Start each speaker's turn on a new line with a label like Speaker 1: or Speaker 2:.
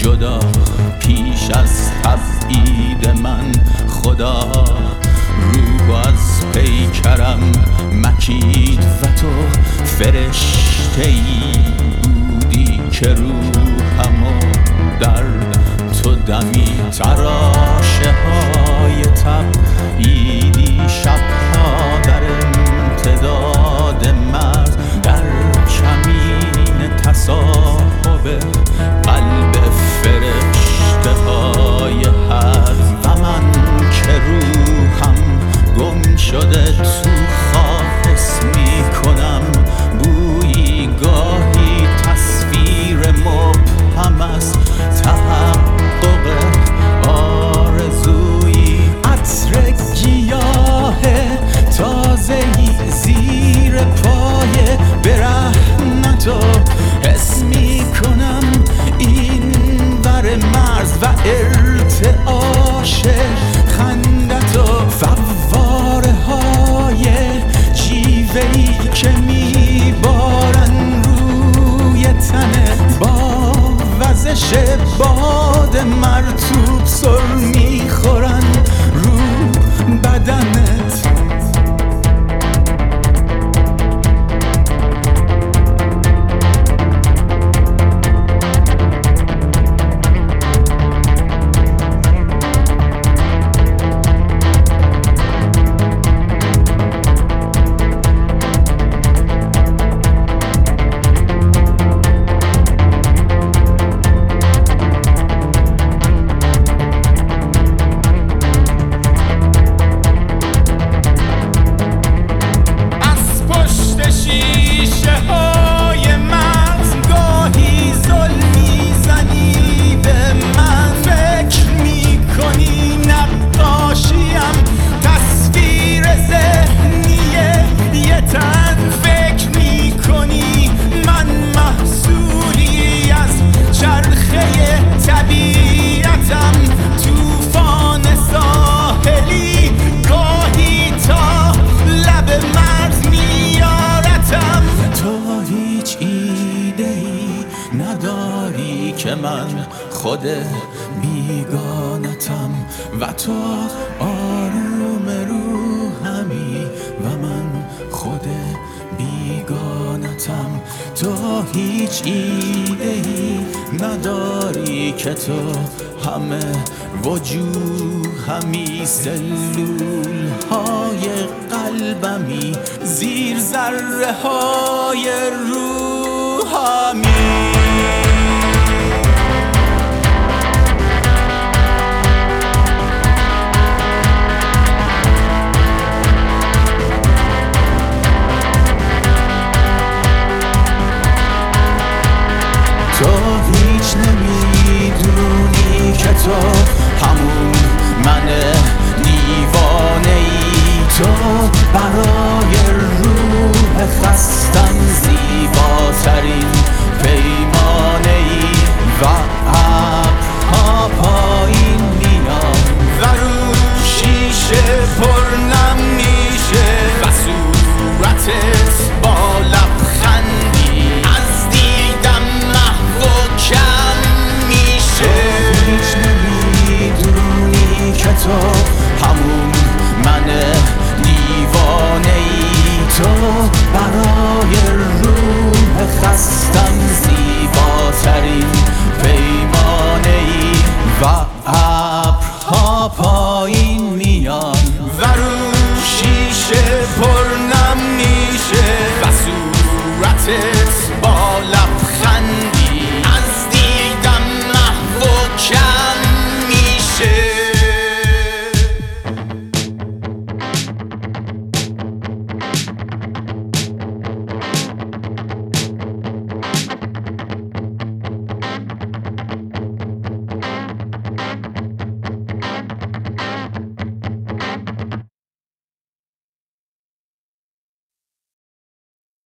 Speaker 1: جدا پیش از تبعید من. خدا روح از پیکرم مکید و تو فرشته‌ای بودی که روحمو در تو دمی. تراشه های تبعیدی شبها در امتداد مرز، در کمین تصاحب قلب فرشته های هرز. و من که روحم گم شده تو خاک حس میکنم بویی گاهی تصویر مبهم است تحقق آرزویی. عطر گیاه تازه‌ای زیر پای برهنه‌تو حس میکنم این ور مرز و ارتعاش خندتو. فواره های جیوه‌ای که میبارن روی تنت با وزش باد مرطوب سر میخورن رو بدنت. نداری که من خود بیگانتم و تو آروم روحمی و من خود بیگانتم. تو هیچ ایده‌ای نداری که تو همه وجوهمی، سلول های قلبمی، زیر ذره های روحمی. تو هیچ نمیدونی که تو همون من دیوانه ای. تو برای روح خستم